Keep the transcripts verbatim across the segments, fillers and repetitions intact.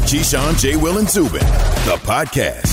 Keyshawn, J. Will, and Zubin, the podcast.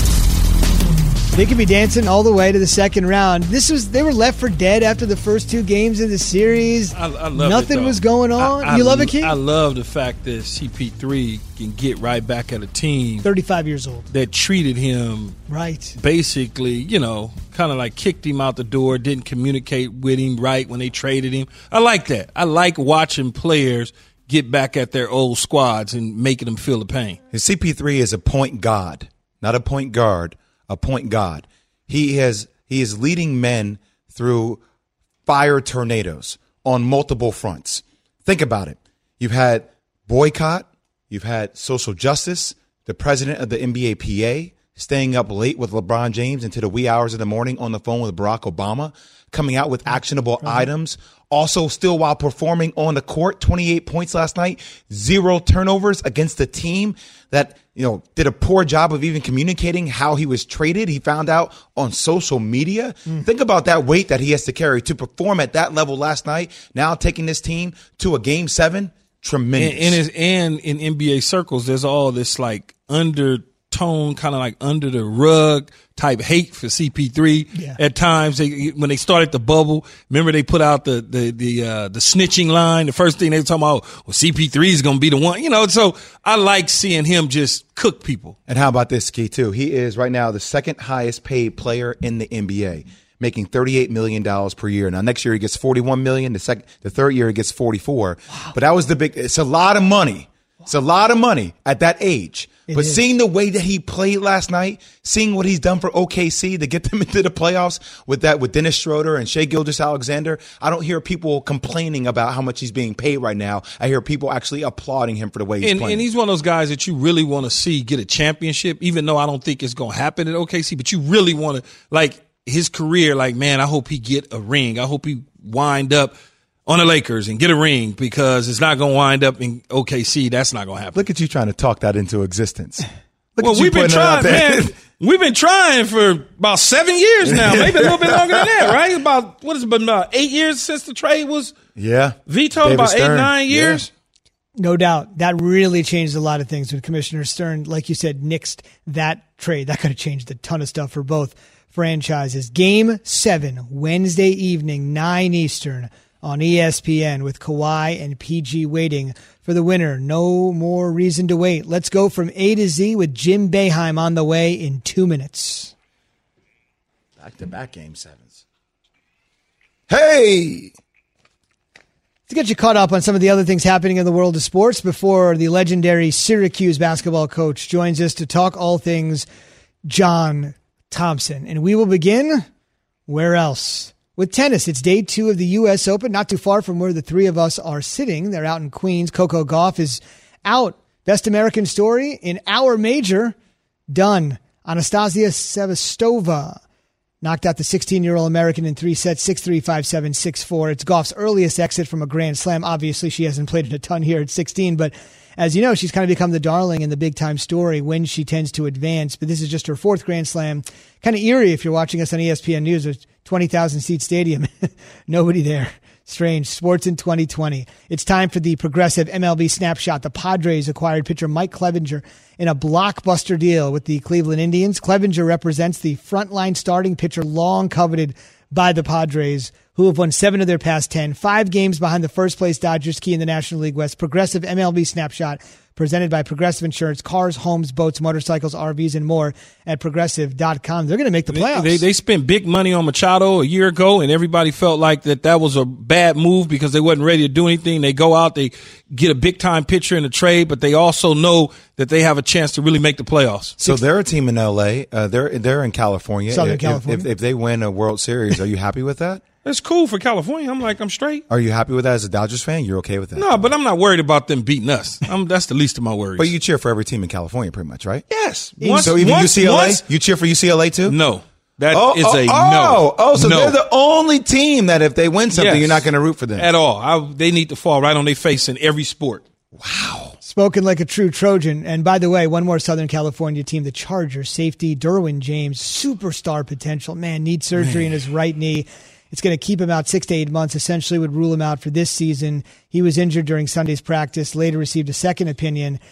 They could be dancing all the way to the second round. This was they were left for dead after the first two games of the series. I, I love Nothing it, was going on. I, I, you love it, Key? I love the fact that C P three can get right back at a team thirty-five years old that treated him right. Basically, you know, kind of like kicked him out the door, didn't communicate with him right when they traded him. I like that. I like watching players get back at their old squads and making them feel the pain. His C P three is a point god, not a point guard. A point god. He has he is leading men through fire tornadoes on multiple fronts. Think about it. You've had boycott, you've had social justice, the president of the N B A P A staying up late with LeBron James into the wee hours of the morning on the phone with Barack Obama, coming out with actionable right. items. Also, still while performing on the court, twenty-eight points last night, zero turnovers against the team that, you know, did a poor job of even communicating how he was traded. He found out on social media. Mm. Think about that weight that he has to carry to perform at that level last night. Now taking this team to a game seven, tremendous. And, and, his, and in N B A circles, there's all this like undertone, kind of like under the rug type hate for C P three. Yeah. At times, they, when they started the bubble, remember they put out the the the uh, the snitching line. The first thing they were talking about, well, C P three is going to be the one, you know. So I like seeing him just cook people. And how about this, Ski, too? He is right now the second highest paid player in the N B A, making thirty-eight million dollars per year. Now, next year he gets forty-one million dollars. The second, the third year he gets forty-four. Wow. But that was the big. It's a lot of money. It's a lot of money at that age. It but is. Seeing the way that he played last night, seeing what he's done for O K C to get them into the playoffs with that, with Dennis Schroeder and Shai Gilgeous-Alexander, I don't hear people complaining about how much he's being paid right now. I hear people actually applauding him for the way he's and, playing. And he's one of those guys that you really want to see get a championship, even though I don't think it's going to happen at O K C, but you really want to, like, his career, like, man, I hope he get a ring. I hope he wind up on the Lakers and get a ring, because it's not going to wind up in O K C. That's not going to happen. Look at you trying to talk that into existence. Look well, we've been trying, man. We've been trying for about seven years now, maybe a little bit longer than that, right? About, what has it been, about eight years since the trade was yeah. vetoed? David about Stern. eight, nine years? Yeah. No doubt. That really changed a lot of things when Commissioner Stern, like you said, nixed that trade. That could have changed a ton of stuff for both franchises. Game seven, Wednesday evening, nine Eastern, on E S P N, with Kawhi and P G waiting for the winner. No more reason to wait. Let's go from A to Z with Jim Boeheim on the way in two minutes. Back-to-back game sevens. Hey! To get you caught up on some of the other things happening in the world of sports before the legendary Syracuse basketball coach joins us to talk all things John Thompson. And we will begin where else? With tennis. It's day two of the U S Open, not too far from where the three of us are sitting. They're out in Queens. Coco Gauff is out. Best American story in our major, done. Anastasia Sevastova knocked out the sixteen-year-old American in three sets, six three, five seven, six four. It's Gauff's earliest exit from a Grand Slam. Obviously, she hasn't played in a ton here at sixteen, but as you know, she's kind of become the darling in the big-time story when she tends to advance. But this is just her fourth Grand Slam. Kind of eerie if you're watching us on E S P N News. There's twenty thousand seat stadium. Nobody there. Strange. Sports in twenty twenty. It's time for the Progressive M L B Snapshot. The Padres acquired pitcher Mike Clevinger in a blockbuster deal with the Cleveland Indians. Clevinger represents the frontline starting pitcher long coveted by the Padres, who have won seven of their past ten, five games behind the first-place Dodgers key in the National League West. Progressive M L B Snapshot, presented by Progressive Insurance, cars, homes, boats, motorcycles, R Vs, and more at Progressive dot com. They're going to make the playoffs. They, they, they spent big money on Machado a year ago, and everybody felt like that that was a bad move because they wasn't ready to do anything. They go out, they get a big-time pitcher in the trade, but they also know that they have a chance to really make the playoffs. So they're a team in L A. Uh, they're they're in California. Southern if, California. If, if, if they win a World Series, are you happy with that? It's cool for California. I'm like, I'm straight. Are you happy with that as a Dodgers fan? You're okay with that? No, but I'm not worried about them beating us. I'm, that's the least of my worries. But you cheer for every team in California pretty much, right? Yes. Once, so even once, U C L A? Once, you cheer for U C L A too? No. That oh, is oh, a oh, no. Oh, so no. they're the only team that if they win something, yes. you're not going to root for them. At all. I, they need to fall right on their face in every sport. Wow. Spoken like a true Trojan. And by the way, one more Southern California team, the Chargers, safety Derwin James, superstar potential. Man, needs surgery Man. in his right knee. It's going to keep him out six to eight months, essentially would rule him out for this season. He was injured during Sunday's practice, later received a second opinion.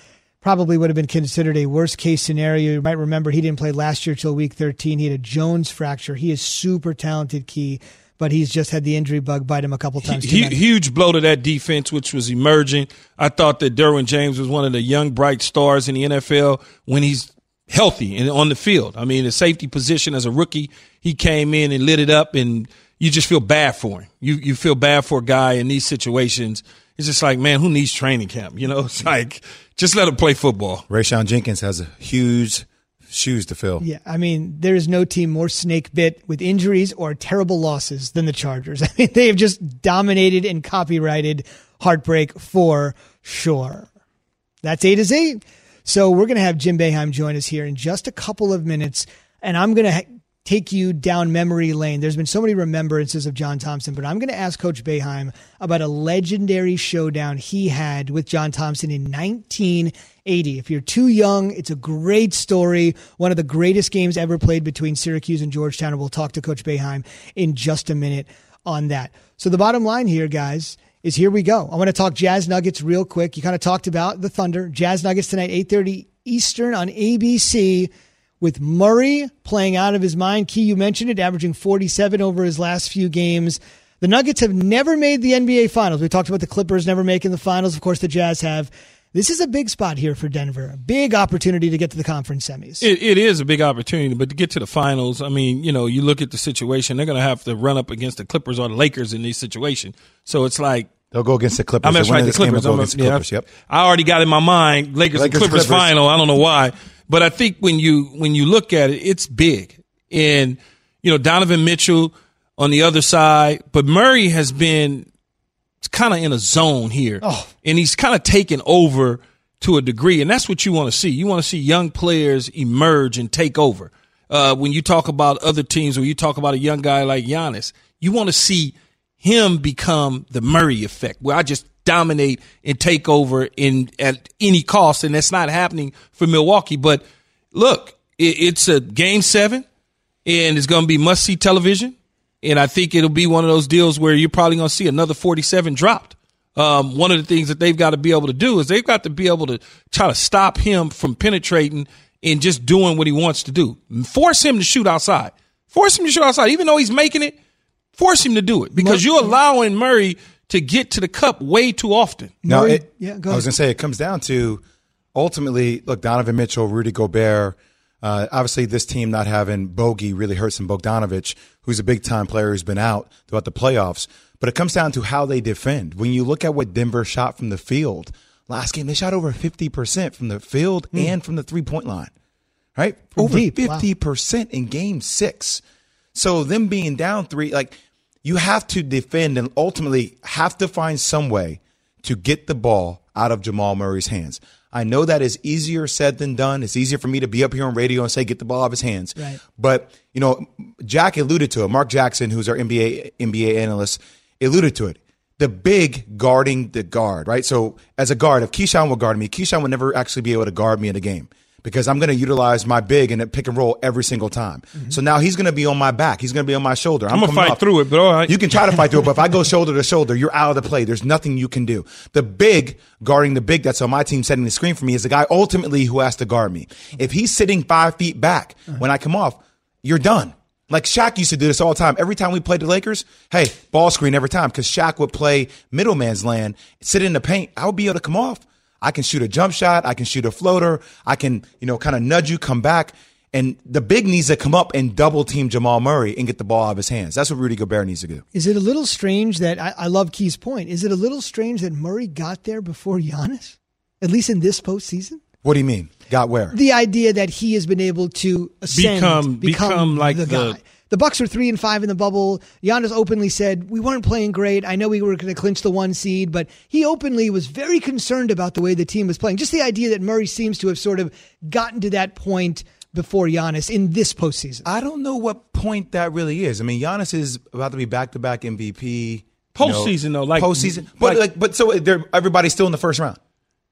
probably would have been considered a worst case scenario. You might remember he didn't play last year till week thirteen. He had a Jones fracture. He is super talented, Key, but he's just had the injury bug bite him a couple times. He, huge blow to that defense, which was emerging. I thought that Derwin James was one of the young, bright stars in the N F L when he's healthy and on the field. I mean, the safety position as a rookie, he came in and lit it up, and you just feel bad for him. You you feel bad for a guy in these situations. It's just like, man, who needs training camp? You know, it's like, just let him play football. Rayshawn Jenkins has a huge shoes to fill. Yeah, I mean, there is no team more snake bit with injuries or terrible losses than the Chargers. I mean, they have just dominated and copyrighted heartbreak for sure. That's A to Z. So we're going to have Jim Boeheim join us here in just a couple of minutes, and I'm going to ha- take you down memory lane. There's been so many remembrances of John Thompson, but I'm going to ask Coach Boeheim about a legendary showdown he had with John Thompson in nineteen eighty. If you're too young, it's a great story. One of the greatest games ever played between Syracuse and Georgetown. And we'll talk to Coach Boeheim in just a minute on that. So the bottom line here, guys, is here we go. I want to talk Jazz Nuggets real quick. You kind of talked about the Thunder. Jazz Nuggets tonight, eight thirty Eastern on A B C, with Murray playing out of his mind. Key, you mentioned it, averaging forty-seven over his last few games. The Nuggets have never made the N B A Finals. We talked about the Clippers never making the Finals. Of course, the Jazz have. This is a big spot here for Denver. A big opportunity to get to the conference semis. It, it is a big opportunity, but to get to the finals, I mean, you know, you look at the situation, they're going to have to run up against the Clippers or the Lakers in this situation. So it's like, they'll go against the Clippers. I'm that's right, the Clippers. Game, the Clippers. Yeah, yep. I already got in my mind Lakers, Lakers and Clippers, Clippers final. I don't know why, but I think when you when you look at it, it's big. And you know, Donovan Mitchell on the other side, but Murray has been kind of in a zone here, oh. and he's kind of taken over to a degree, and that's what you want to see. You want to see young players emerge and take over. Uh, when you talk about other teams, or you talk about a young guy like Giannis, you want to see him become the Murray effect, where I just dominate and take over in at any cost, and that's not happening for Milwaukee. But look, it, it's a game seven, and it's going to be must-see television, and I think it'll be one of those deals where you're probably going to see another forty-seven dropped. Um, one of the things that they've got to be able to do is they've got to be able to try to stop him from penetrating and just doing what he wants to do. Force him to shoot outside. Force him to shoot outside. Even though he's making it, force him to do it, because you're allowing Murray to get to the cup way too often. No, Murray, it, yeah, go I was going to say it comes down to ultimately, look, Donovan Mitchell, Rudy Gobert, uh, obviously this team not having Bogey really hurts some Bogdanovich, who's a big-time player who's been out throughout the playoffs. But it comes down to how they defend. When you look at what Denver shot from the field, last game they shot over fifty percent from the field mm. and from the three-point line, right? From over deep. fifty percent wow. in game six. So them being down three, like you have to defend and ultimately have to find some way to get the ball out of Jamal Murray's hands. I know that is easier said than done. It's easier for me to be up here on radio and say, get the ball out of his hands. Right. But, you know, Jack alluded to it. Mark Jackson, who's our N B A N B A analyst, alluded to it. The big guarding the guard, right? So as a guard, if Keyshawn would guard me, Keyshawn would never actually be able to guard me in a game because I'm going to utilize my big and pick and roll every single time. Mm-hmm. So now he's going to be on my back. He's going to be on my shoulder. I'm, I'm going to fight off. through it, but all right. You can try to fight through it, but if I go shoulder to shoulder, you're out of the play. There's nothing you can do. The big guarding the big that's on my team setting the screen for me is the guy ultimately who has to guard me. If he's sitting five feet back uh-huh. when I come off, you're done. Like Shaq used to do this all the time. Every time we played the Lakers, hey, ball screen every time, because Shaq would play middleman's land, sit in the paint. I would be able to come off. I can shoot a jump shot. I can shoot a floater. I can, you know, kind of nudge you, come back. And the big needs to come up and double team Jamal Murray and get the ball out of his hands. That's what Rudy Gobert needs to do. Is it a little strange that, I, I love Key's point, is it a little strange that Murray got there before Giannis, at least in this postseason? What do you mean? Got where? The idea that he has been able to ascend, become, become, become like the guy. The, the Bucks were three and five in the bubble. Giannis openly said, we weren't playing great. I know we were going to clinch the one seed, but he openly was very concerned about the way the team was playing. Just the idea that Murray seems to have sort of gotten to that point before Giannis in this postseason. I don't know what point that really is. I mean, Giannis is about to be back-to-back M V P. Postseason, you know, though. Like, postseason. But, like, like, but so everybody's still in the first round.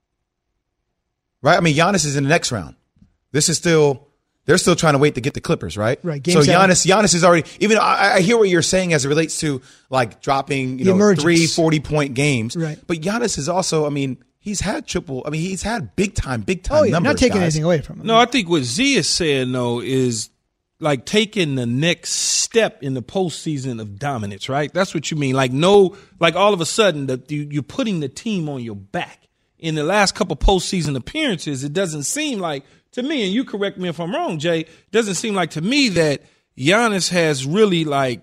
Right? I mean, Giannis is in the next round. This is still, they're still trying to wait to get the Clippers, right? Right. Game so seven. Giannis, Giannis is already, even I, I hear what you're saying as it relates to like dropping, you The know, emergence. three forty point games. Right. But Giannis is also, I mean, he's had triple. I mean, he's had big time, big time oh, yeah, numbers. Not taking guys. anything away from him. No, I think what Z is saying though is like taking the next step in the postseason of dominance, right? That's what you mean. Like no, like all of a sudden that you, you're putting the team on your back. In the last couple postseason appearances, it doesn't seem like to me, and you correct me if I'm wrong, Jay. It doesn't seem like to me that Giannis has really like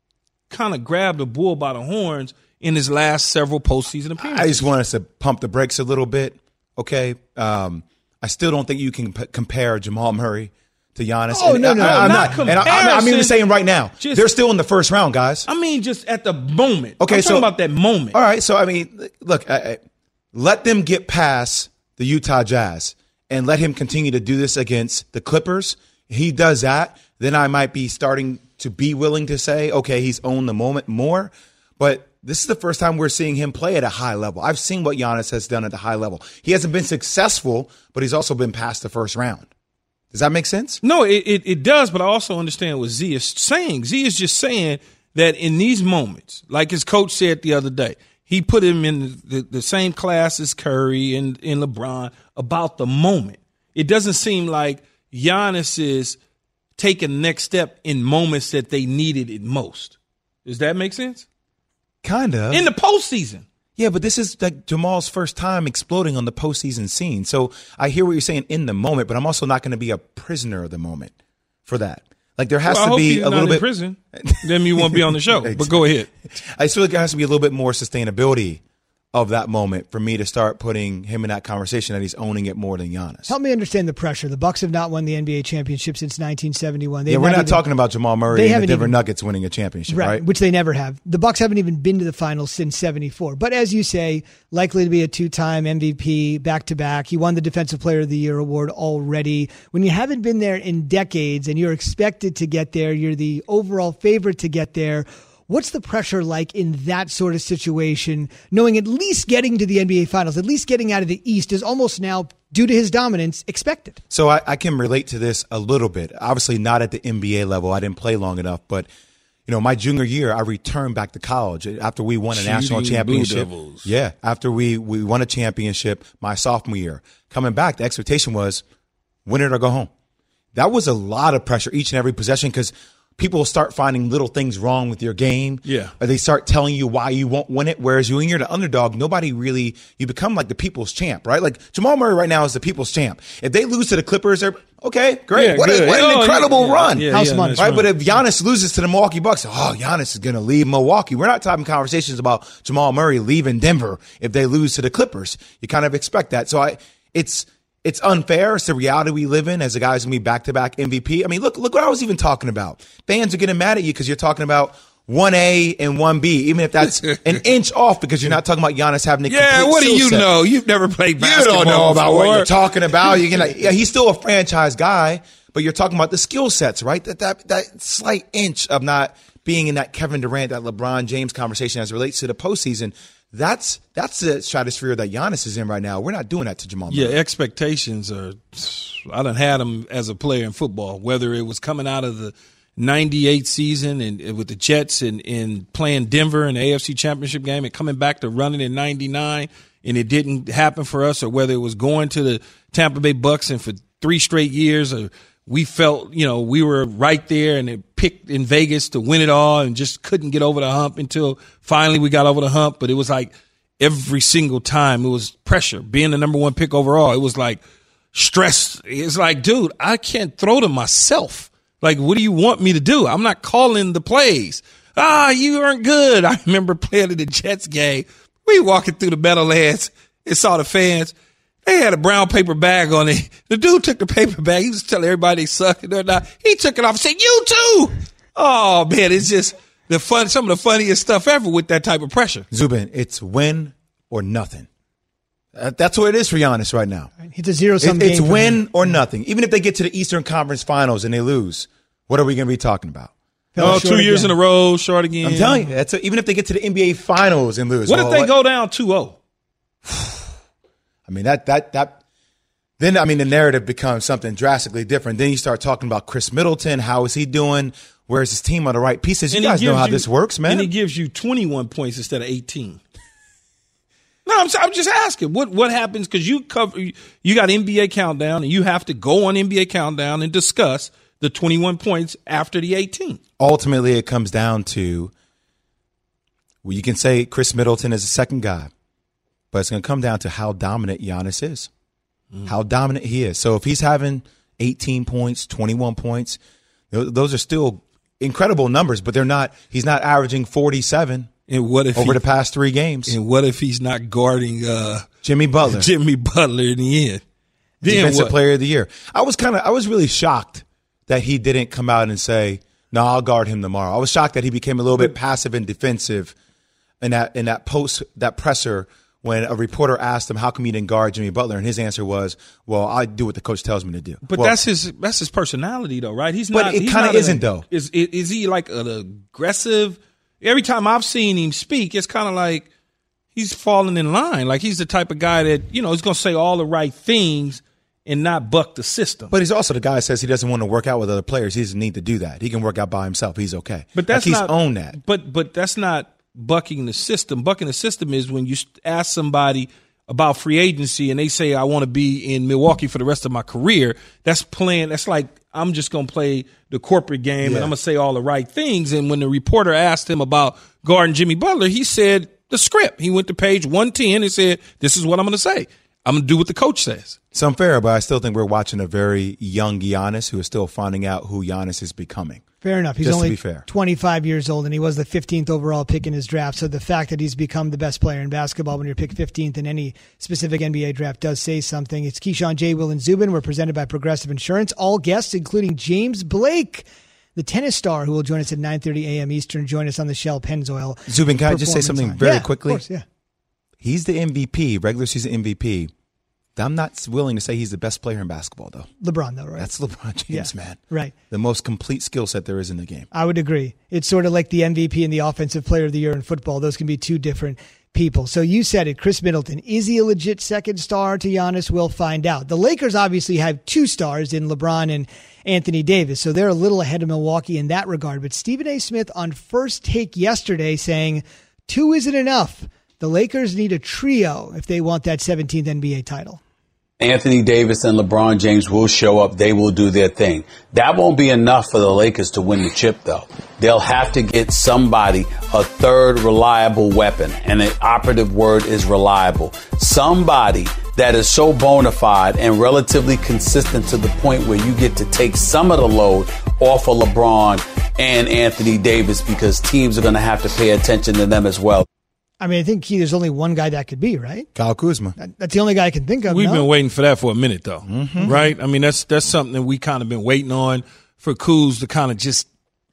kind of grabbed the bull by the horns in his last several postseason appearances. I just want us to pump the brakes a little bit, okay? Um, I still don't think you can p- compare Jamal Murray to Giannis. Oh, and no, no, I, I'm not not. And I, I'm even saying right now, Just- they're still in the first round, guys. I mean, just at the moment. Okay, I'm so- talking about that moment. All right, so I mean, look, I, I, let them get past the Utah Jazz and let him continue to do this against the Clippers. He does that, then I might be starting to be willing to say, okay, he's owned the moment more. But this is the first time we're seeing him play at a high level. I've seen what Giannis has done at the high level. He hasn't been successful, but he's also been past the first round. Does that make sense? No, it, it, it does, but I also understand what Z is saying. Z is just saying that in these moments, like his coach said the other day, he put him in the, the, the same class as Curry and, and LeBron about the moment. It doesn't seem like Giannis is taking the next step in moments that they needed it most. Does that make sense? Kind of. In the postseason. Yeah, but this is like Jamal's first time exploding on the postseason scene. So I hear what you're saying in the moment, but I'm also not going to be a prisoner of the moment for that. Like there has Well, I to hope be he's a not little in bit prison. Then you won't be on the show. But go ahead. I feel like there has to be a little bit more sustainability of that moment for me to start putting him in that conversation that he's owning it more than Giannis. Help me understand the pressure. The Bucks have not won the N B A championship since nineteen seventy-one. They've yeah, we're not even, talking about Jamal Murray they and the haven't Denver even- Nuggets winning a championship, right? right? Which they never have. The Bucks haven't even been to the finals since seventy-four. But as you say, likely to be a two-time M V P back-to-back. He won the Defensive Player of the Year award already. When you haven't been there in decades and you're expected to get there, you're the overall favorite to get there. What's the pressure like in that sort of situation, knowing at least getting to the N B A Finals, at least getting out of the East is almost now, due to his dominance, expected? So I, I can relate to this a little bit. Obviously not at the N B A level. I didn't play long enough. But, you know, my junior year, I returned back to college after we won a Shooting national championship. Blue Devils. Yeah, after we, we won a championship my sophomore year. Coming back, the expectation was win it or go home. That was a lot of pressure each and every possession because people start finding little things wrong with your game. Yeah. Or they start telling you why you won't win it. Whereas you, when you're the underdog, nobody really, you become like the people's champ, right? Like Jamal Murray right now is the people's champ. If they lose to the Clippers, they're okay, great. Yeah, what, a, good. what an Oh, incredible yeah, run. yeah, House yeah, money. that's Right, but if Giannis loses to the Milwaukee Bucks, oh, Giannis is going to leave Milwaukee. We're not having conversations about Jamal Murray leaving Denver if they lose to the Clippers. You kind of expect that. So I, it's it's unfair. It's the reality we live in as a guy's going to be back-to-back M V P. I mean, look, look what I was even talking about. Fans are getting mad at you because you're talking about one A and one B, even if that's an inch off because you're not talking about Giannis having a Yeah, complete what do skill you set. know? You've never played You basketball don't know about before. what you're talking about. You're gonna, yeah, he's still a franchise guy, but you're talking about the skill sets, right? That that that slight inch of not being in that Kevin Durant, that LeBron James conversation as it relates to the postseason. That's that's the stratosphere that Giannis is in right now. We're not doing that to Jamal Murray. Yeah, expectations are. I done had him as a player in football, whether it was coming out of the ninety-eight season and, and with the Jets and, and playing Denver in the A F C Championship game and coming back to running in ninety-nine and it didn't happen for us, or whether it was going to the Tampa Bay Bucks and for three straight years, or we felt, you know, we were right there and it picked in Vegas to win it all and just couldn't get over the hump until finally we got over the hump. But it was like every single time it was pressure. Being the number one pick overall, it was like stress. It's like, dude, I can't throw to myself. Like, what do you want me to do? I'm not calling the plays. Ah, you aren't good. I remember playing in the Jets game. We walking through the Meadowlands and saw the fans. They had a brown paper bag on it. The dude took the paper bag. He was telling everybody they suck and whatnot. He took it off and said, "You too." Oh man, it's just the fun. Some of the funniest stuff ever with that type of pressure. Zubin, it's win or nothing. Uh, that's what it is for Giannis right now. It's a zero-sum It, game. it's for win him. or nothing. Even if they get to the Eastern Conference Finals and they lose, what are we going to be talking about? Fell Oh, short two years again. in a row, short again. I'm telling you, that's a, even if they get to the N B A Finals and lose. What well, if they go down two oh? I mean, that that that. Then I mean, the narrative becomes something drastically different. Then you start talking about Chris Middleton. How is he doing? Where's his team on the right pieces? You And he guys know gives how you- this works, man. And he gives you twenty-one points instead of eighteen. No, I'm, I'm just asking what what happens because you cover you got N B A Countdown and you have to go on N B A Countdown and discuss the twenty-one points after the eighteen. Ultimately, it comes down to well, you can say Chris Middleton is the second guy, but it's going to come down to how dominant Giannis is, mm. how dominant he is. So if he's having eighteen points, twenty-one points, those are still incredible numbers, but they're not. He's not averaging forty-seven. And what if over he, the past three games? And what if he's not guarding uh, Jimmy Butler? Jimmy Butler in the end, then Defensive what? Player of the Year. I was kind of, I was really shocked that he didn't come out and say, "No, I'll guard him tomorrow." I was shocked that he became a little bit passive and defensive in that in that post that presser when a reporter asked him, "How come you didn't guard Jimmy Butler?" And his answer was, "Well, I do what the coach tells me to do." But well, that's his that's his personality, though, right? He's but not. it he's kind of not isn't, a, though. Is is he like an aggressive? Every time I've seen him speak, it's kind of like he's falling in line. Like he's the type of guy that, you know, he's going to say all the right things and not buck the system. But he's also the guy that says he doesn't want to work out with other players. He doesn't need to do that. He can work out by himself. He's okay. But that's like he's not, owned that. But but that's not bucking the system. Bucking the system is when you ask somebody about free agency and they say, I want to be in Milwaukee for the rest of my career. That's playing. That's like, I'm just going to play the corporate game yeah. and I'm going to say all the right things. And when the reporter asked him about guarding Jimmy Butler, he said the script. He went to page one ten and said, this is what I'm going to say. I'm going to do what the coach says. It's unfair, but I still think we're watching a very young Giannis who is still finding out who Giannis is becoming. Fair enough. He's Just only to be fair. twenty-five years old, and he was the fifteenth overall pick in his draft. So the fact that he's become the best player in basketball when you're picked fifteenth in any specific N B A draft does say something. It's Keyshawn, J. Will, and Zubin. We're presented by Progressive Insurance. All guests, including James Blake, the tennis star, who will join us at nine thirty a.m. Eastern, join us on the Shell Pennzoil. Zubin, can I just say something line. very yeah, quickly? Of course, yeah. He's the M V P, regular season M V P. I'm not willing to say he's the best player in basketball, though. LeBron, though, right? That's LeBron James, yeah, man. Right. The most complete skill set there is in the game. I would agree. It's sort of like the M V P and the Offensive Player of the Year in football. Those can be two different people. So you said it, Chris Middleton. Is he a legit second star to Giannis? We'll find out. The Lakers obviously have two stars in LeBron and Anthony Davis, so they're a little ahead of Milwaukee in that regard. But Stephen A. Smith on First Take yesterday saying two isn't enough. The Lakers need a trio if they want that seventeenth N B A title. Anthony Davis and LeBron James will show up. They will do their thing. That won't be enough for the Lakers to win the chip, though. They'll have to get somebody, a third reliable weapon. And the operative word is reliable. Somebody that is so bona fide and relatively consistent to the point where you get to take some of the load off of LeBron and Anthony Davis because teams are going to have to pay attention to them as well. I mean, I think he, there's only one guy that could be, right? Kyle Kuzma. That, that's the only guy I can think of. We've no? been waiting for that for a minute, though, mm-hmm. right? I mean, that's that's something that we kind of been waiting on for Kuz to kind of just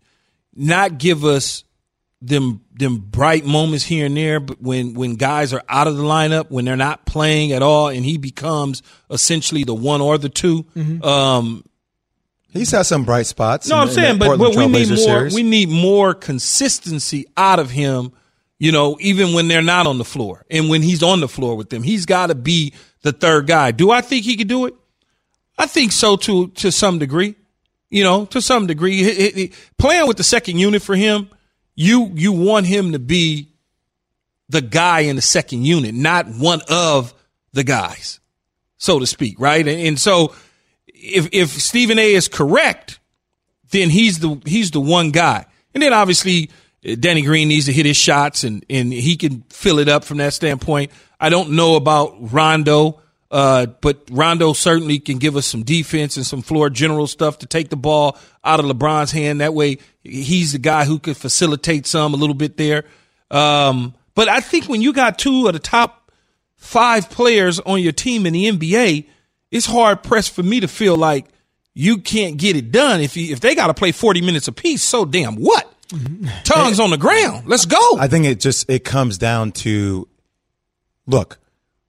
not give us them them bright moments here and there, but when when guys are out of the lineup, when they're not playing at all, and he becomes essentially the one or the two. Mm-hmm. Um, He's had some bright spots. No, in, I'm saying, in but, but we need more. Series. We need more consistency out of him. You know, even when they're not on the floor and when he's on the floor with them, he's got to be the third guy. Do I think he could do it? I think so to to some degree. You know, to some degree, he, he, he, playing with the second unit for him, you you want him to be the guy in the second unit, not one of the guys, so to speak, right? And, and so, if if Stephen A. is correct, then he's the he's the one guy, and then obviously Danny Green needs to hit his shots, and, and he can fill it up from that standpoint. I don't know about Rondo, uh, but Rondo certainly can give us some defense and some floor general stuff to take the ball out of LeBron's hand. That way, he's the guy who could facilitate some a little bit there. Um, but I think when you got two of the top five players on your team in the N B A, it's hard pressed for me to feel like you can't get it done. If you, if they got to play forty minutes apiece, so damn what? Tongues on the ground. Let's go. I think it just it comes down to, look,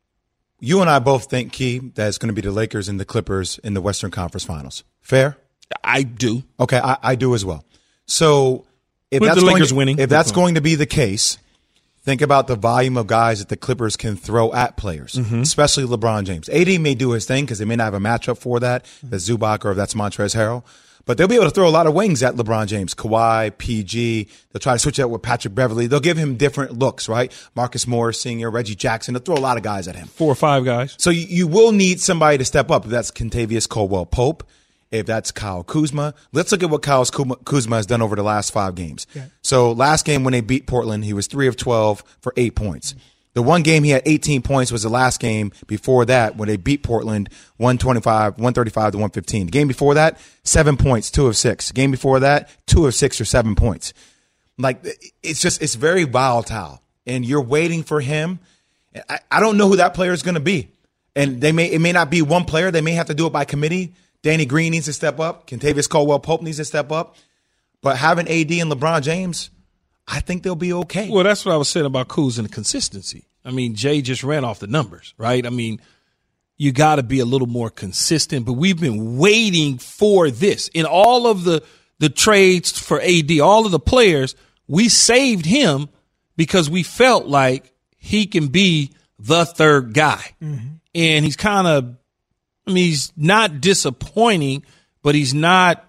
you and I both think, Key, that it's going to be the Lakers and the Clippers in the Western Conference Finals. Fair? I do. Okay, I, I do as well. So if With that's the going Lakers to, winning, if that's going to be the case, think about the volume of guys that the Clippers can throw at players, mm-hmm. especially LeBron James. A D may do his thing because they may not have a matchup for that, that's Zubac or if that's Montrezl Harrell. But they'll be able to throw a lot of wings at LeBron James. Kawhi, P G. They'll try to switch out with Patrick Beverly. They'll give him different looks, right? Marcus Morris Senior, Reggie Jackson. They'll throw a lot of guys at him. Four or five guys. So you, you will need somebody to step up. If that's Kentavious Caldwell-Pope, if that's Kyle Kuzma. Let's look at what Kyle Kuzma has done over the last five games. Yeah. So last game when they beat Portland, he was three of twelve for eight points. The one game he had eighteen points was the last game before that when they beat Portland one twenty-five, one thirty-five to one fifteen. The game before that, seven points, two of six. The game before that, two of six or seven points. Like, it's just, it's very volatile. And you're waiting for him. I, I don't know who that player is going to be. And they may, it may not be one player. They may have to do it by committee. Danny Green needs to step up. Kentavious Caldwell-Pope needs to step up. But having A D and LeBron James, I think they'll be okay. Well, that's what I was saying about Kuz and the consistency. I mean, Jay just ran off the numbers, right? I mean, you got to be a little more consistent, but we've been waiting for this. In all of the, the trades for A D, all of the players, we saved him because we felt like he can be the third guy. Mm-hmm. And he's kind of, I mean, he's not disappointing, but he's not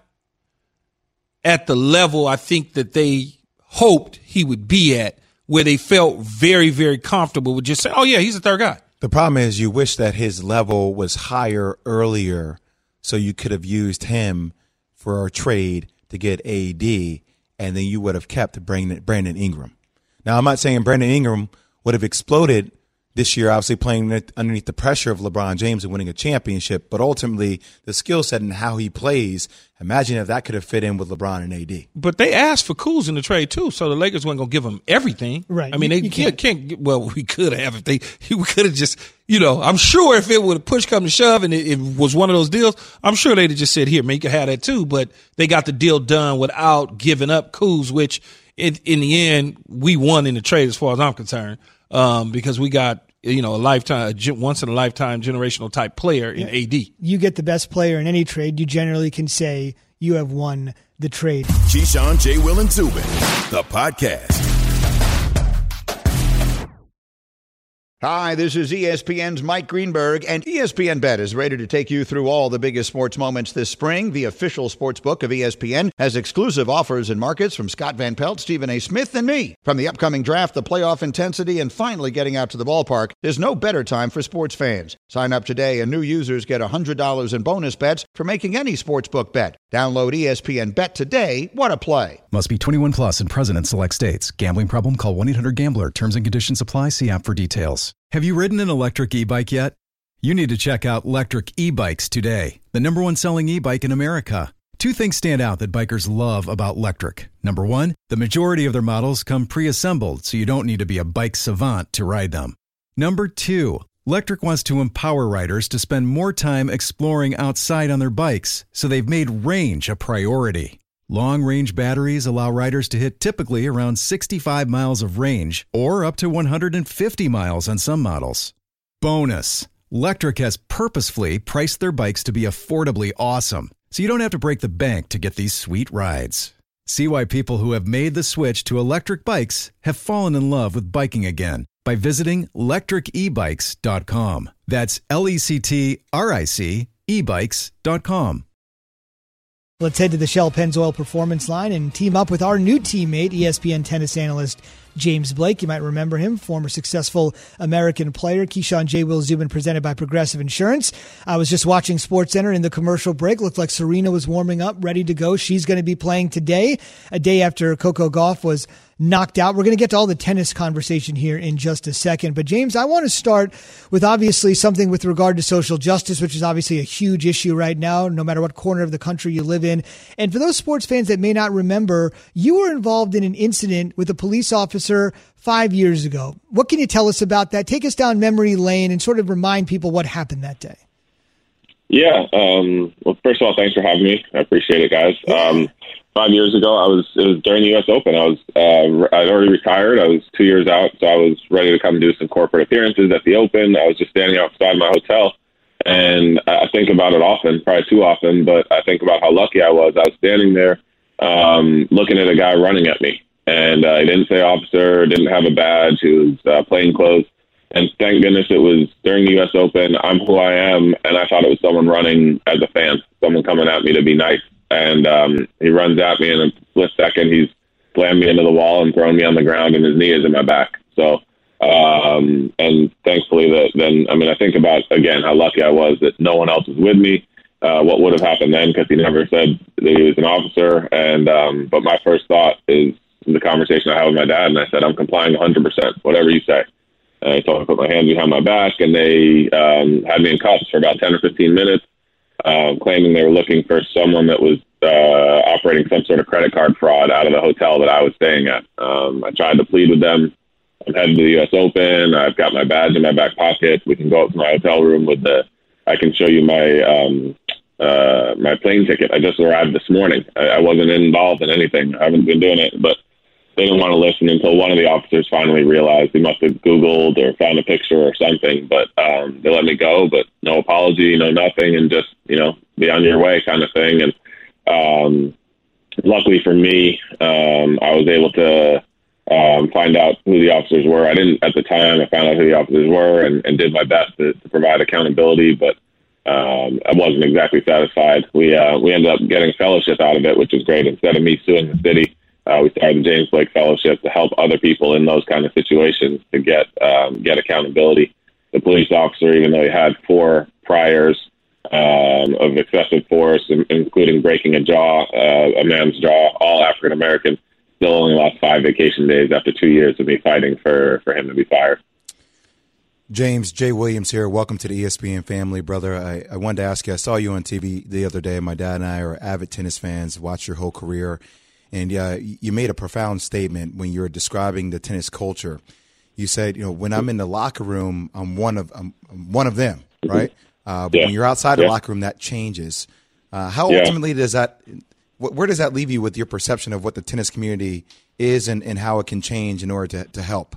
at the level I think that they hoped he would be at, where they felt very, very comfortable with just saying, oh, yeah, he's the third guy. The problem is you wish that his level was higher earlier so you could have used him for a trade to get A D, and then you would have kept Brandon, Brandon Ingram. Now, I'm not saying Brandon Ingram would have exploded this year, obviously playing underneath the pressure of LeBron James and winning a championship, but ultimately the skill set and how he plays, imagine if that could have fit in with LeBron and A D. But they asked for Kuz in the trade too, so the Lakers weren't going to give him everything. Right. I mean, they you can't, can't, can't, well, we could have if they, we could have just, you know, I'm sure if it would have push come to shove and it, it was one of those deals, I'm sure they'd have just said, here, man, you can have that too, but they got the deal done without giving up Kuz, which in, in the end, we won in the trade as far as I'm concerned, um, because we got, you know, a lifetime, a once in a lifetime generational type player in yeah. A D. You get the best player in any trade, you generally can say you have won the trade. Keyshawn, J. Will, and Zubin, the podcast. Hi, this is E S P N's Mike Greenberg, and E S P N Bet is ready to take you through all the biggest sports moments this spring. The official sports book of E S P N has exclusive offers and markets from Scott Van Pelt, Stephen A. Smith, and me. From the upcoming draft, the playoff intensity, and finally getting out to the ballpark, there's no better time for sports fans. Sign up today, and new users get one hundred dollars in bonus bets for making any sportsbook bet. Download E S P N Bet today. What a play. Must be twenty-one plus and present in select states. Gambling problem? Call one eight hundred gambler. Terms and conditions apply. See app for details. Have you ridden an electric e-bike yet? You need to check out Lectric E-Bikes today, the number one selling e-bike in America. Two things stand out that bikers love about Lectric. Number one, the majority of their models come pre-assembled, so you don't need to be a bike savant to ride them. Number two, Lectric wants to empower riders to spend more time exploring outside on their bikes, so they've made range a priority. Long-range batteries allow riders to hit typically around sixty-five miles of range or up to one hundred fifty miles on some models. Bonus, Lectric has purposefully priced their bikes to be affordably awesome, so you don't have to break the bank to get these sweet rides. See why people who have made the switch to electric bikes have fallen in love with biking again by visiting lectric e bikes dot com. That's L E C T R I C e bikes dot com. Let's head to the Shell Pennzoil Performance Line and team up with our new teammate, E S P N tennis analyst James Blake. You might remember him, former successful American player. Keyshawn, J. Will, Zubin, presented by Progressive Insurance. I was just watching SportsCenter in the commercial break. Looked like Serena was warming up, ready to go. She's going to be playing today, a day after Coco Gauff was knocked out. We're going to get to all the tennis conversation here in just a second. But James, I want to start with obviously something with regard to social justice, which is obviously a huge issue right now, no matter what corner of the country you live in. And for those sports fans that may not remember, you were involved in an incident with a police officer five years ago. What can you tell us about that? Take us down memory lane and sort of remind people what happened that day. Yeah. Um, well, first of all, thanks for having me. I appreciate it, guys. Um, Five years ago, I was it was during the U S Open. I was uh, I'd already retired. I was two years out, so I was ready to come do some corporate appearances at the Open. I was just standing outside my hotel, and I think about it often, probably too often, but I think about how lucky I was. I was standing there um, looking at a guy running at me, and uh, he didn't say officer, didn't have a badge. He was uh, plain clothes, and thank goodness it was during the U S Open. I'm who I am, and I thought it was someone running as a fan, someone coming at me to be nice. and um, he runs at me in a split second. He's slammed me into the wall and thrown me on the ground, and his knee is in my back. So, um, and thankfully, that then I mean, I think about again how lucky I was that no one else was with me. Uh, what would have happened then? Because he never said that he was an officer. And um, but my first thought is the conversation I had with my dad, and I said, "I'm complying one hundred percent, whatever you say." And I told him to put my hands behind my back, and they um, had me in cuffs for about ten or fifteen minutes, uh, claiming they were looking for someone that was uh, operating some sort of credit card fraud out of the hotel that I was staying at. Um, I tried to plead with them. I'm heading to the U S Open. I've got my badge in my back pocket. We can go up to my hotel room with the. I can show you my um, uh, my plane ticket. I just arrived this morning. I, I wasn't involved in anything. I haven't been doing it, but they didn't want to listen until one of the officers finally realized. He must have Googled or found a picture or something, but um, they let me go, but no apology, no nothing, and just, you know, be on your way kind of thing. And um, luckily for me, um, I was able to um, find out who the officers were. I didn't at the time. I found out who the officers were and, and did my best to, to provide accountability, but um, I wasn't exactly satisfied. We uh, we ended up getting fellowship out of it, which was great. Instead of me suing the city, uh, we started the James Blake Fellowship to help other people in those kind of situations to get um, get accountability. The police officer, even though he had four priors um, of excessive force, including breaking a jaw, uh, a man's jaw, all African American, still only lost five vacation days after two years of me fighting for, for him to be fired. James, Jay Williams here. Welcome to the E S P N family, brother. I, I wanted to ask you, I saw you on T V the other day. My dad and I are avid tennis fans, watched your whole career. And uh, you made a profound statement when you were describing the tennis culture. You said, you know, when I'm in the locker room, I'm one of I'm, I'm one of them, right? Uh, but yeah. when you're outside the yeah. locker room, that changes. Uh, how yeah. ultimately does that – where does that leave you with your perception of what the tennis community is and, and how it can change in order to, to help?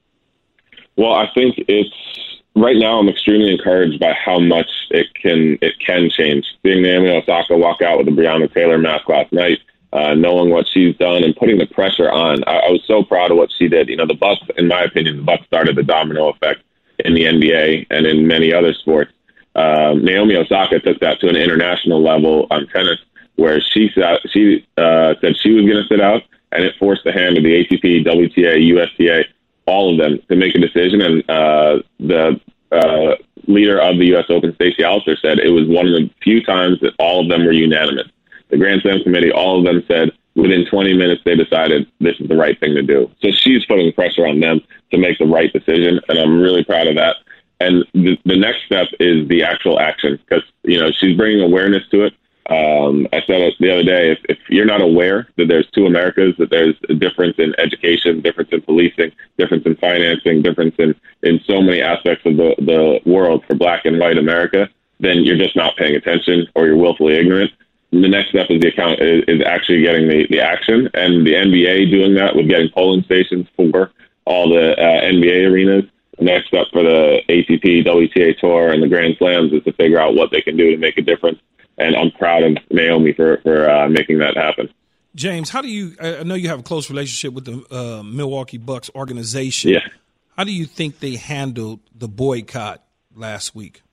Well, I think it's right now. I'm extremely encouraged by how much it can it can change. Seeing Naomi Osaka walk out with the Breonna Taylor mask last night, uh, knowing what she's done and putting the pressure on, I, I was so proud of what she did. You know, the Bucks, in my opinion, the Bucks started the domino effect in the N B A and in many other sports. Um, Naomi Osaka took that to an international level on tennis, where she sat, she uh, said she was going to sit out, and it forced the hand of the A T P, W T A, U S T A, all of them to make a decision. And uh, the uh, leader of the U S Open, Stacey Allister, said it was one of the few times that all of them were unanimous. The Grand Slam committee, all of them said within twenty minutes they decided this is the right thing to do. So she's putting pressure on them to make the right decision, and I'm really proud of that. And the, the next step is the actual action, because, you know, she's bringing awareness to it. Um, I said it the other day, if, if you're not aware that there's two Americas, that there's a difference in education, difference in policing, difference in financing, difference in, in so many aspects of the, the world for black and white America, then you're just not paying attention or you're willfully ignorant. And the next step is the account is, is actually getting the, the action, and the N B A doing that with getting polling stations for all the uh, N B A arenas. The next step for the A T P, W T A Tour, and the Grand Slams is to figure out what they can do to make a difference. And I'm proud of Naomi for, for uh, making that happen. James, how do you – I know you have a close relationship with the uh, Milwaukee Bucks organization. Yeah. How do you think they handled the boycott last week?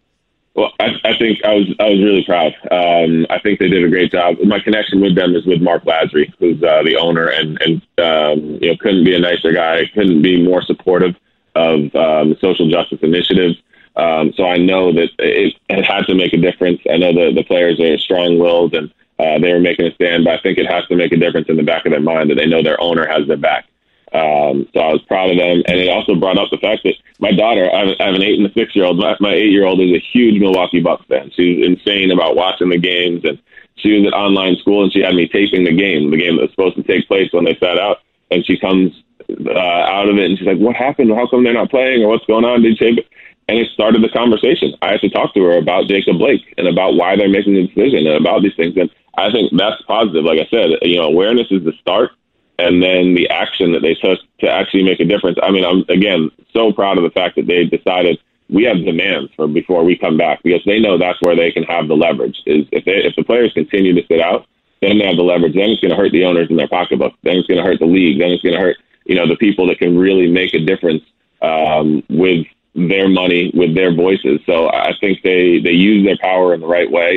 Well, I, I think I was I was really proud. Um, I think they did a great job. My connection with them is with Mark Lasry, who's uh, the owner, and, and um, you know, couldn't be a nicer guy, couldn't be more supportive of um, social justice initiatives. Um, so I know that it, it had to make a difference. I know the, the players are strong-willed and uh, they were making a stand, but I think it has to make a difference in the back of their mind that they know their owner has their back. Um, so I was proud of them. And it also brought up the fact that my daughter, I have, I have an eight and a six-year-old. My, my eight-year-old is a huge Milwaukee Bucks fan. She's insane about watching the games. And she was at online school, and she had me taping the game, the game that was supposed to take place when they sat out. And she comes uh, out of it, and she's like, what happened? How come they're not playing? Or what's going on? Did you tape it? And it started the conversation. I had to talk to her about Jacob Blake and about why they're making the decision and about these things. And I think that's positive. Like I said, you know, awareness is the start, and then the action that they took to actually make a difference. I mean, I'm, again, so proud of the fact that they decided we have demands for before we come back, because they know that's where they can have the leverage. Is if they, if the players continue to sit out, then they have the leverage. Then it's going to hurt the owners in their pocketbook. Then it's going to hurt the league. Then it's going to hurt, you know, the people that can really make a difference um, with their money, with their voices. So I think they, they use their power in the right way. And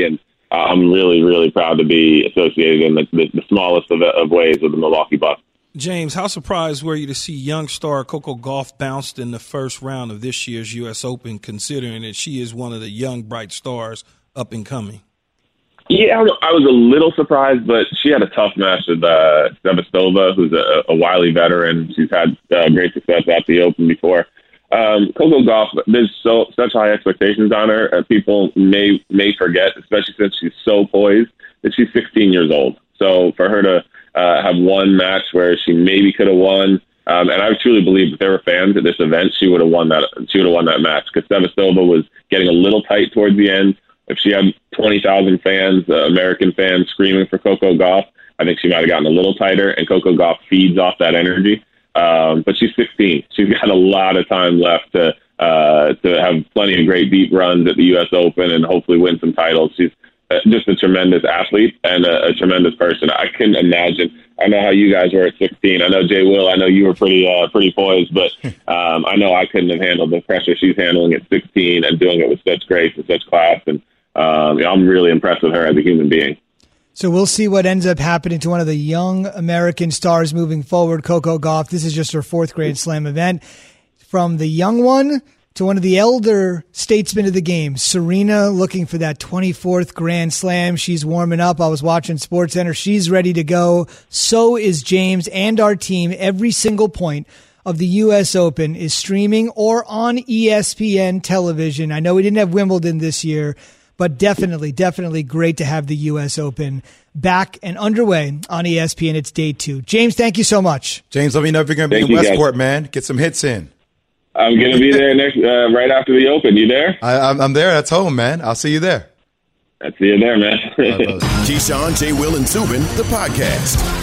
I'm really, really proud to be associated in the, the, the smallest of, of ways with the Milwaukee Bucks. James, how surprised were you to see young star Coco Gauff bounced in the first round of this year's U S Open, considering that she is one of the young, bright stars up and coming? Yeah, I was a little surprised, but she had a tough match with uh, Sevastova, who's a, a wily veteran. She's had uh, great success at the Open before. Um, Coco Gauff, there's so such high expectations on her, and people may may forget, especially since she's so poised, that she's sixteen years old. So for her to uh, have one match where she maybe could have won, um, and I truly believe if there were fans at this event, she would have won that. She would have won that match because Sevastova was getting a little tight towards the end. If she had twenty thousand fans, uh, American fans, screaming for Coco Gauff, I think she might have gotten a little tighter, and Coco Gauff feeds off that energy. Um, but she's sixteen. She's got a lot of time left to uh, to have plenty of great deep runs at the U S Open and hopefully win some titles. She's uh, just a tremendous athlete and a, a tremendous person. I couldn't imagine. I know how you guys were at sixteen. I know, Jay Will, I know you were pretty uh, pretty poised, but um, I know I couldn't have handled the pressure she's handling at sixteen and doing it with such grace and such class. And um, you know, I'm really impressed with her as a human being. So we'll see what ends up happening to one of the young American stars moving forward, Coco Gauff. This is just her fourth Grand Slam event. From the young one to one of the elder statesmen of the game, Serena, looking for that twenty-fourth Grand Slam. She's warming up. I was watching SportsCenter. She's ready to go. So is James and our team. Every single point of the U S Open is streaming or on E S P N television. I know we didn't have Wimbledon this year, but definitely, definitely great to have the U S Open back and underway on E S P N. It's day two. James, thank you so much. James, let me know if you're going to be Thank in you, Westport, guys. man. Get some hits in. I'm going to be there next uh, right after the Open. You there? I, I'm, I'm there. That's home, man. I'll see you there. I'll see you there, man. All right, brother. Keyshawn, J. Will, and Zubin, the podcast.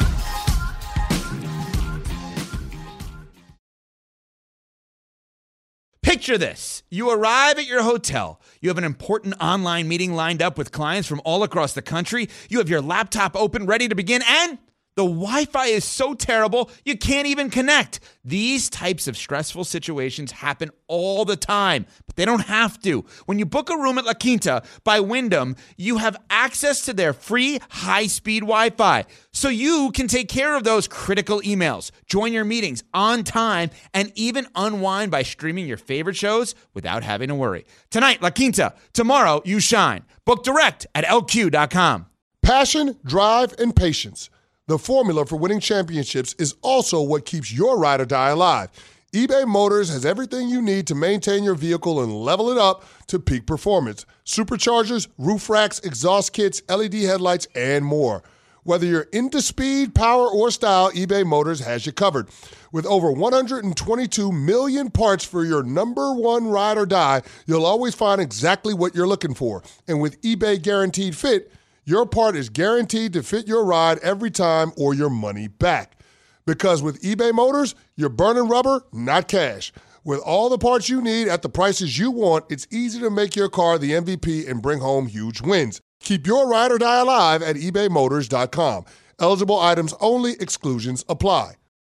Picture this. You arrive at your hotel. You have an important online meeting lined up with clients from all across the country. You have your laptop open, ready to begin, and the Wi-Fi is so terrible, you can't even connect. These types of stressful situations happen all the time, but they don't have to. When you book a room at La Quinta by Wyndham, you have access to their free high-speed Wi-Fi, so you can take care of those critical emails, join your meetings on time, and even unwind by streaming your favorite shows without having to worry. Tonight, La Quinta. Tomorrow, you shine. Book direct at L Q dot com. Passion, drive, and patience. The formula for winning championships is also what keeps your ride or die alive. eBay Motors has everything you need to maintain your vehicle and level it up to peak performance. Superchargers, roof racks, exhaust kits, L E D headlights, and more. Whether you're into speed, power, or style, eBay Motors has you covered. With over one hundred twenty-two million parts for your number one ride or die, you'll always find exactly what you're looking for. And with eBay Guaranteed Fit, your part is guaranteed to fit your ride every time or your money back. Because with eBay Motors, you're burning rubber, not cash. With all the parts you need at the prices you want, it's easy to make your car the M V P and bring home huge wins. Keep your ride or die alive at ebay motors dot com. Eligible items only. Exclusions apply.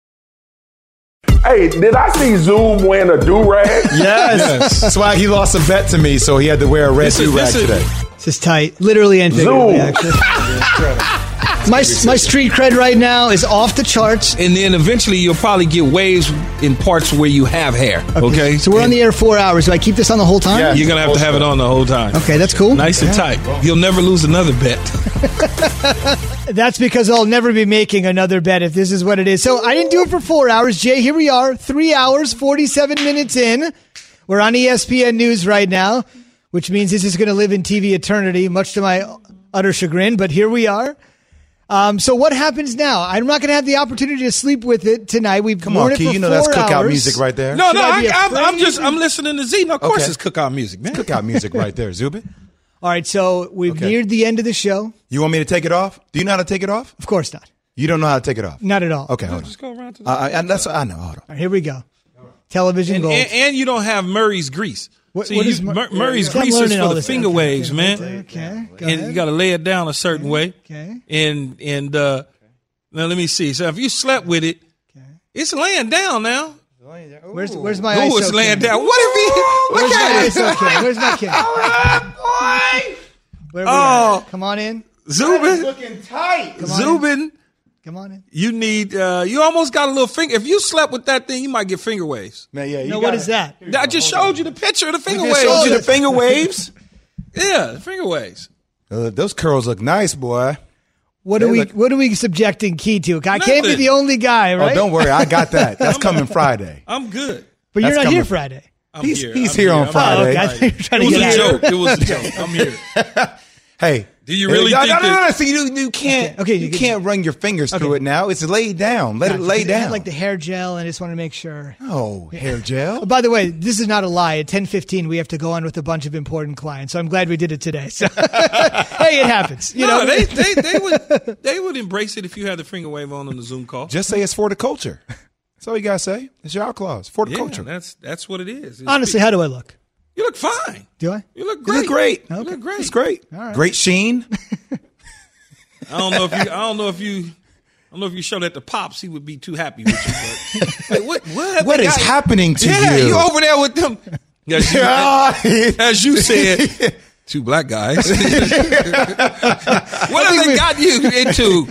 Hey, did I see Zoom wearing a do-rag? Yes. yes. That's why he lost a bet to me, so he had to wear a red do-rag today. This is tight. Literally and figuratively, actually. My, my street cred right now is off the charts. And then eventually you'll probably get waves in parts where you have hair. Okay. okay? So we're and on the air four hours. Do I keep this on the whole time? Yeah, you're going to have to have it on the whole time. Okay, that's cool. Nice and yeah. tight. You'll never lose another bet. That's because I'll never be making another bet if this is what it is. So I didn't do it for four hours. Jay, here we are. Three hours, forty-seven minutes in. We're on E S P N News right now, which means this is going to live in T V eternity, much to my utter chagrin. But here we are. Um, so what happens now? I'm not going to have the opportunity to sleep with it tonight. We've Come on, it Key, for you know four that's cookout hours. music right there. No, Should no, I I, I'm, I'm afraid? just I'm listening to Z. No, of course Okay. it's cookout music, man. It's cookout music right there, Zubin. All right, so we've Okay. neared the end of the show. You want me to take it off? Do you know how to take it off? Of course not. You don't know how to take it off? Not at all. Okay, hold on. Just go around to the Uh, I, that's, I know. Hold on. All right, here we go. Television and, gold. and, and you don't have Murray's grease. What- See, what you, is Mur- Mur- Murray's I'm grease is learning for all the this. finger Okay, waves, okay, man. Okay, go And ahead. you got to lay it down a certain way. Okay. And and uh, now let me see. So if you slept with it, it's laying down now. Where's where's my No, I S O it's laying cam? down. What if he? Where's Look my I at S O it. cam? Where's my cam? Where we Oh. at? Come on in. Zubin. Looking tight. Come on Zubin. in. Come on in. You need, uh, you almost got a little finger. If you slept with that thing, you might get finger waves. Man, yeah, you No, got what it. is that? I just showed you the picture of the finger Just waves. showed you the finger waves. Yeah, the finger waves. Uh, those curls look nice, boy. What are They we look- What are we subjecting Key to? I can't be Nothing. the only guy, right? Oh, don't worry. I got that. That's coming Friday. I'm good. But you're That's not here coming. Friday. I'm He's- here. he's I'm here on I'm Friday. Oh, okay. I Friday. thought you were trying It to was get a out. joke. It was a joke. I'm here. Hey. Do you really no, think no, no, that- no, no. See, you, you can't, Okay, okay, you you can- can't run your fingers through Okay. it now. It's laid down. Let Gotcha. it lay 'Cause it had, down. like the hair gel, and I just want to make sure. oh, hair gel. Oh, by the way, this is not a lie. At ten fifteen, we have to go on with a bunch of important clients, so I'm glad we did it today. So, hey, it happens. You no, know, they, they they would they would embrace it if you had the finger wave on on the Zoom call. Just say it's for the culture. That's all you gotta say. It's your outlaws for the yeah, culture. that's that's what it is. It's honestly, how do I look? you look fine. Do I? You look You great. look great. You look great. It's great. All right. Great sheen. I don't know if you. I don't know if you. I don't know if you show that to Pops, he would be too happy with you. But like, what what, What they is got- happening to yeah, you? you over there with them. As you, as you said, two black guys. What have they got you into?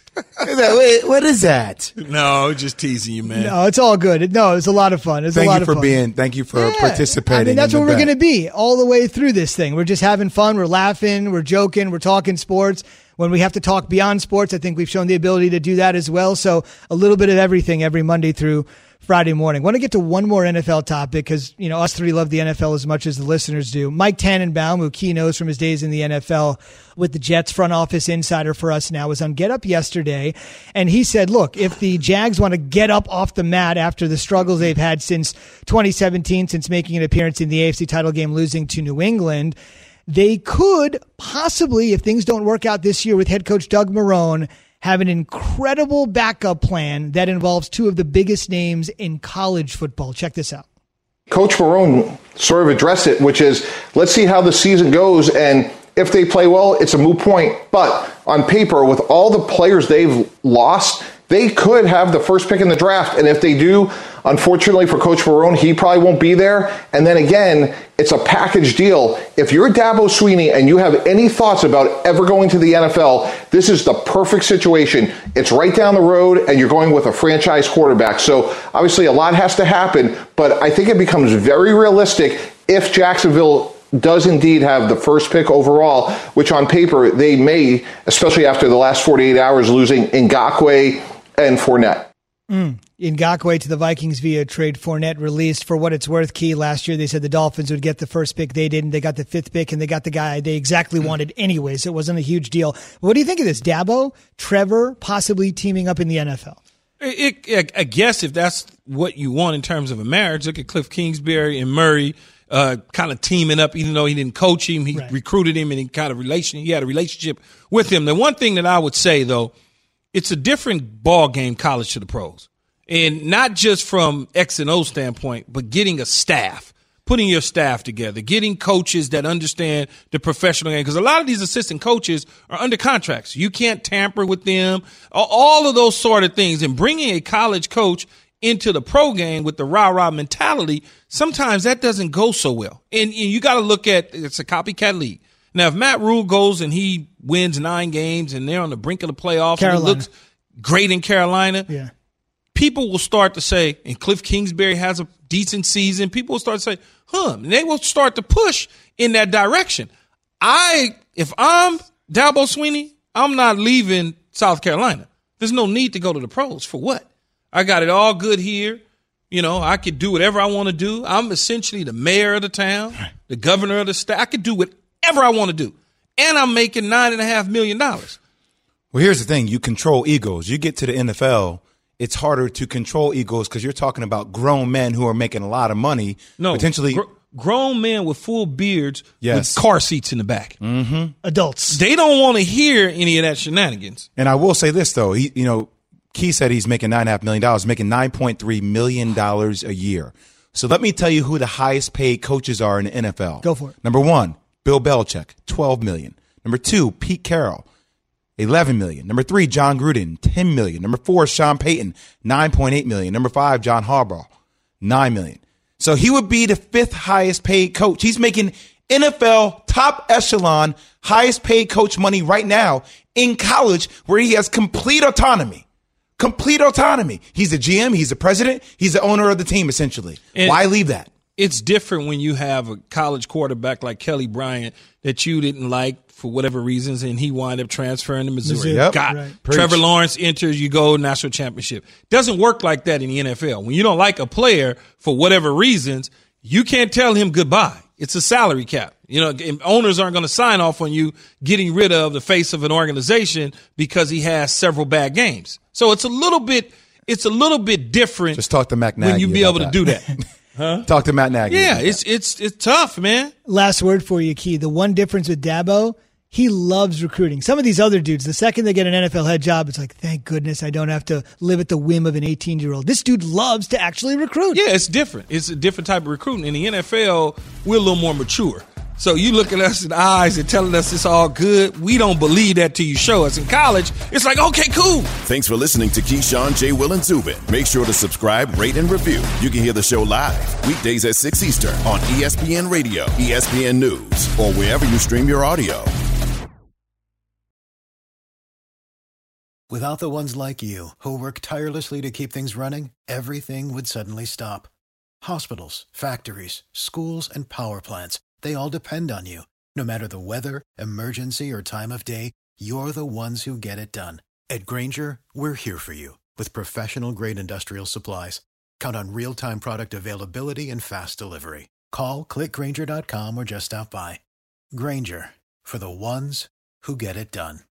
Wait, what is that? No, just teasing you, man. No, it's all good. No, it's a lot of fun. It's Thank a lot you of for fun. being. Thank you for Yeah. participating. I mean, that's in what the we're bet. going to be all the way through this thing. We're just having fun. We're laughing. We're joking. We're talking sports. When we have to talk beyond sports, I think we've shown the ability to do that as well. So a little bit of everything every Monday through Friday morning. Want to get to one more N F L topic because, you know, us three love the N F L as much as the listeners do. Mike Tannenbaum, who Key knows from his days in the N F L with the Jets front office insider for us now, was on Get Up yesterday. And he said, look, if the Jags want to get up off the mat after the struggles they've had since twenty seventeen, since making an appearance in the A F C title game, losing to New England, they could possibly, if things don't work out this year with head coach Doug Marrone, have an incredible backup plan that involves two of the biggest names in college football. Check this out. Coach Marrone sort of addressed it, which is, let's see how the season goes, and if they play well, it's a moot point. But on paper, with all the players they've lost, they could have the first pick in the draft. And if they do, unfortunately for Coach Marrone, he probably won't be there. And then again, it's a package deal. If you're Dabo Swinney and you have any thoughts about ever going to the N F L, this is the perfect situation. It's right down the road, and you're going with a franchise quarterback. So obviously a lot has to happen, but I think it becomes very realistic if Jacksonville does indeed have the first pick overall, which on paper they may, especially after the last forty-eight hours, losing Ngakoue and Fournette. Mm. Ngakoue to the Vikings via trade. Fournette released. For what it's worth, Key, last year they said the Dolphins would get the first pick. They didn't. They got the fifth pick, and they got the guy they exactly wanted anyway, so it wasn't a huge deal. What do you think of this? Dabo, Trevor, possibly teaming up in the N F L? It, it, I guess if that's what you want in terms of a marriage, look at Cliff Kingsbury and Murray uh, kind of teaming up, even though he didn't coach him. He Right. recruited him and he kind of relation. He had a relationship with him. The one thing that I would say, though, it's a different ball game, college to the pros. And not just from X and O standpoint, but getting a staff, putting your staff together, getting coaches that understand the professional game. Because a lot of these assistant coaches are under contracts. You can't tamper with them, all of those sort of things. And bringing a college coach into the pro game with the rah-rah mentality, sometimes that doesn't go so well. And, and you got to look at, it's a copycat league. Now, if Matt Rule goes and he wins nine games and they're on the brink of the playoffs Carolina. and he looks great in Carolina, Yeah. people will start to say, and Cliff Kingsbury has a decent season, people will start to say, huh, and they will start to push in that direction. I, if I'm Dabo Swinney, I'm not leaving South Carolina. There's no need to go to the pros. For what? I got it all good here. You know, I could do whatever I want to do. I'm essentially the mayor of the town, the governor of the state. I could do whatever I want to do. And I'm making nine and a half million dollars. Well, here's the thing. You control egos. You get to the N F L, it's harder to control egos because you're talking about grown men who are making a lot of money. No, potentially gr- grown men with full beards Yes. with car seats in the back. Mm-hmm. Adults. They don't want to hear any of that shenanigans. And I will say this, though. He, you know, Key said he's making nine and a half million dollars, making nine point three million dollars a year. So let me tell you who the highest paid coaches are in the N F L. Go for it. Number one, Bill Belichick, twelve million dollars. Number two, Pete Carroll, eleven million dollars. Number three, John Gruden, ten million dollars. Number four, Sean Payton, nine point eight million dollars. Number five, John Harbaugh, nine million dollars. So he would be the fifth highest paid coach. He's making N F L top echelon, highest paid coach money right now in college, where he has complete autonomy. Complete autonomy. He's the G M, he's the president, he's the owner of the team, essentially. And why leave that? It's different when you have a college quarterback like Kelly Bryant that you didn't like for whatever reasons, and he wound up transferring to Missouri. Missouri. Yep. Got Right. Trevor Lawrence enters, you go national championship. Doesn't work like that in the N F L. When you don't like a player for whatever reasons, you can't tell him goodbye. It's a salary cap. You know, owners aren't going to sign off on you getting rid of the face of an organization because he has several bad games. So it's a little bit, it's a little bit different. Just talk to Matt Nagy when you be able that. to do that. Huh? Talk to Matt Nagy. Yeah, it's it's it's tough, man. Last word for you, Key. The one difference with Dabo, he loves recruiting. Some of these other dudes, the second they get an N F L head job, it's like, thank goodness I don't have to live at the whim of an eighteen-year-old. This dude loves to actually recruit. Yeah, it's different. It's a different type of recruiting. In the N F L, we're a little more mature. So you look at us in the eyes and telling us it's all good. We don't believe that till you show us. In college, it's like, okay, cool. Thanks for listening to Keyshawn, J. Will, and Zubin. Make sure to subscribe, rate, and review. You can hear the show live weekdays at six Eastern on E S P N Radio, E S P N News, or wherever you stream your audio. Without the ones like you, who work tirelessly to keep things running, everything would suddenly stop. Hospitals, factories, schools, and power plants, they all depend on you. No matter the weather, emergency, or time of day, you're the ones who get it done. At Grainger, we're here for you with professional-grade industrial supplies. Count on real-time product availability and fast delivery. Call, click Grainger dot com, or just stop by. Grainger, for the ones who get it done.